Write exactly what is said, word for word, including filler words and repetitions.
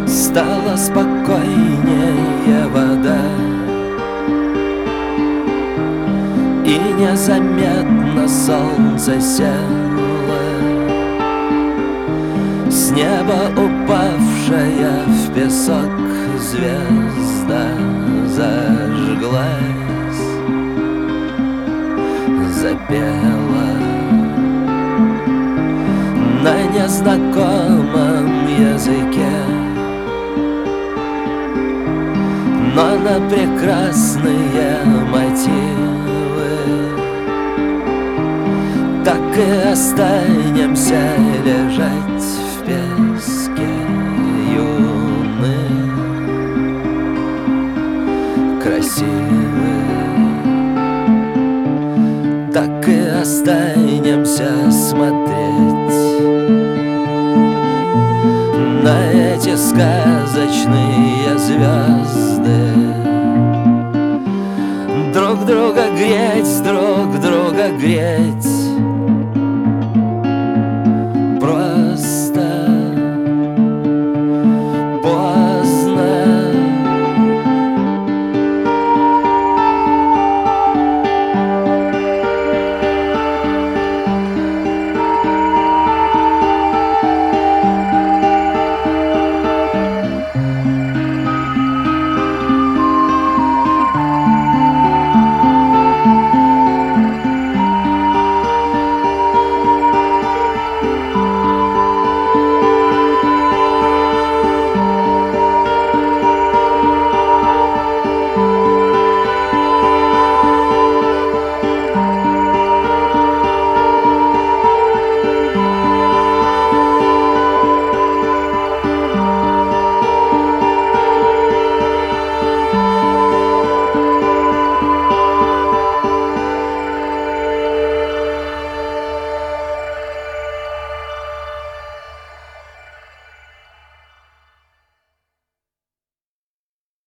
Стала спокойнее вода, и незаметно солнце село. С неба упавшая в песок звезда зажглась, запела на незнакомом языке, но на прекрасные мотивы. Так и останемся лежать в песке юны, красивы. Так и останемся смотреть на эти сказочные звезды, друг друга греть, друг друга греть.